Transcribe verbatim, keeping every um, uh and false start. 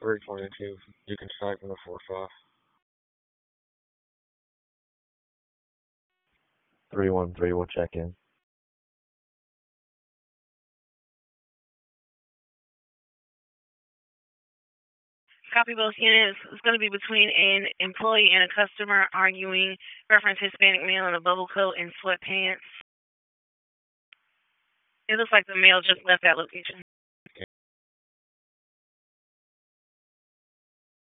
three twenty-two. You can strike from the four five. three one three, we'll check in. Copy both units. It's going to be between an employee and a customer arguing. Reference Hispanic male in a bubble coat and sweatpants. It looks like the male just left that location.